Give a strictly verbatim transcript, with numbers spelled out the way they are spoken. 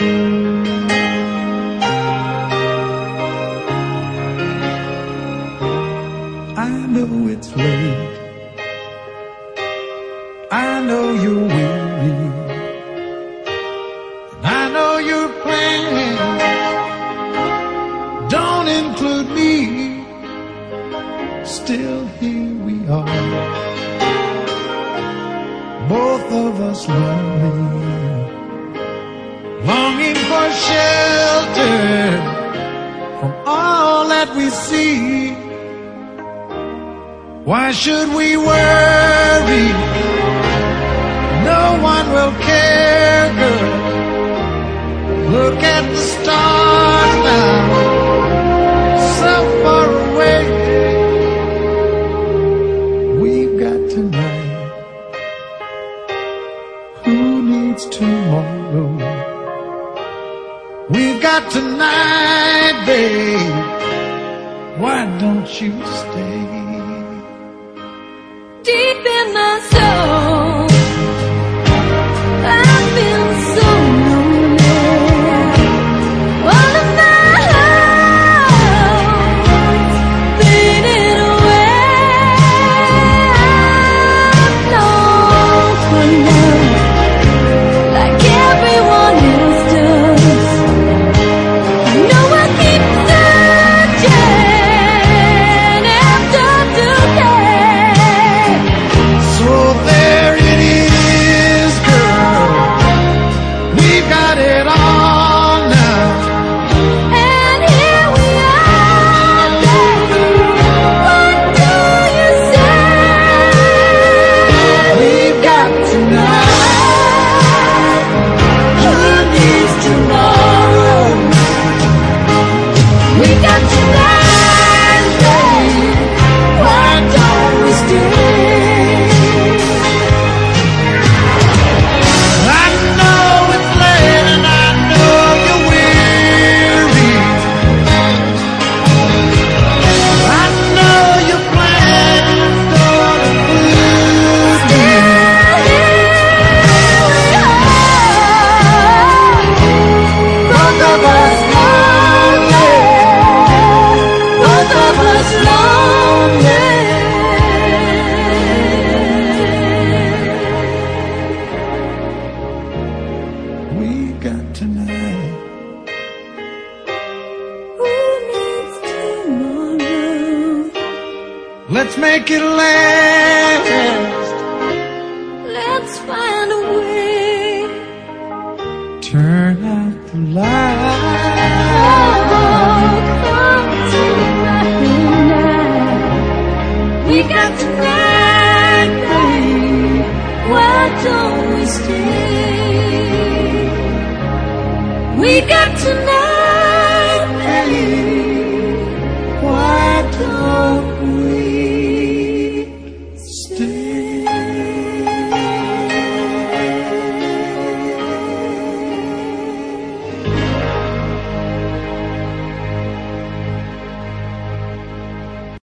I know it's late, I know you're weary, and I know your plans don't include me. Still here we are, both of us lonely, longing for shelter from all that we see. Why should we worry? No one will care, girl. Look at the stars now, so far away. We've got tonight. Who needs tomorrow? We've got tonight, babe. Why don't you stay? Deep in my soul, I've been so lonely. All of my hopes faded away. I'm long for love, like everyone else does. I know I keep searching after today. So there it is, girl. We've got it all now. And here we are, baby. What do you say? We've got tonight. Who needs tomorrow? We got tonight, baby. Why don't we stay? I know it's late and I know you're weary. I know your plans don't include me. Both of us lonely. Both of us lonely. We got tonight. Who needs tomorrow? Let's make it last. Let's find a way. Turn out the light.